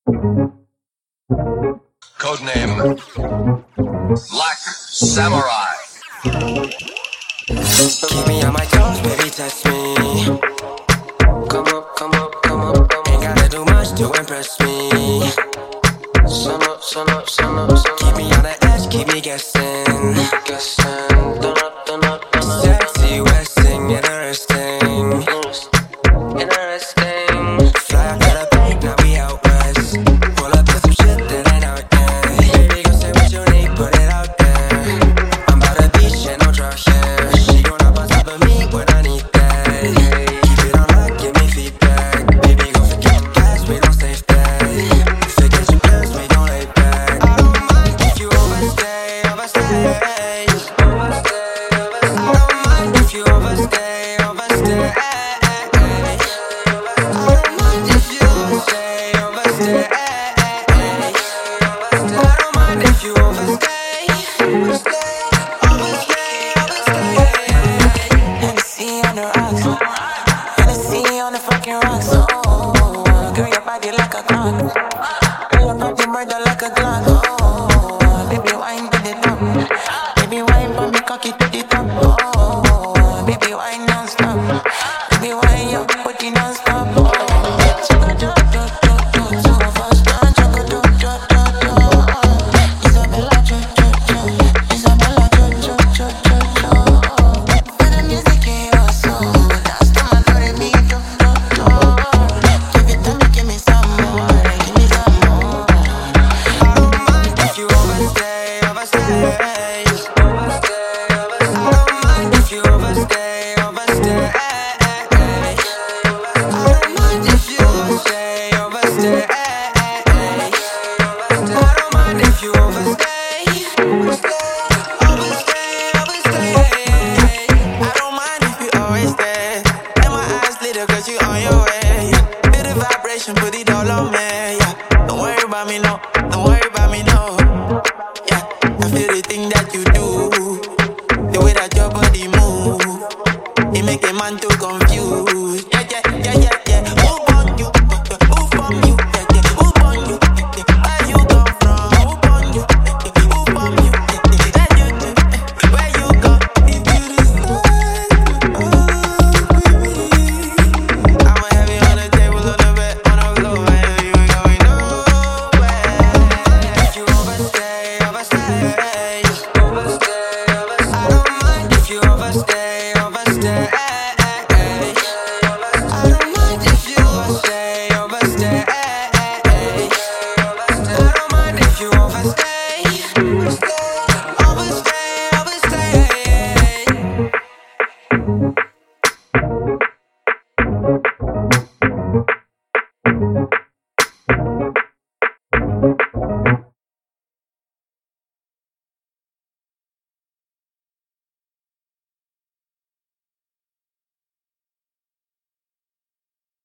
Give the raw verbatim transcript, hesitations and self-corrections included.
Codename Black Samurai. Keep me on my toes, baby, touch me. Come up, come up, come up, come up. Ain't gotta do much to impress me. Sun up, sun up, sun up, sun up. Keep me on the edge, keep me guessing. Guessing, dun up, dun up, dun up. Sexy, Westing, interesting. Interesting. Fly up to the bank, now we out west. Pull up to some shit that ain't out there. Baby, go say what you need, put it out there. I'm by the beach and no drop here. She gon' hop on top of me when I need that. Keep it on lock, give me feedback. Baby, go forget the gas, we don't safe that. Forget your plans, we don't lay back. I don't mind if you overstay, overstay. Overstay, overstay. I don't mind if you overstay, overstay. Cause you on your way. Bit of vibration, put it all on me.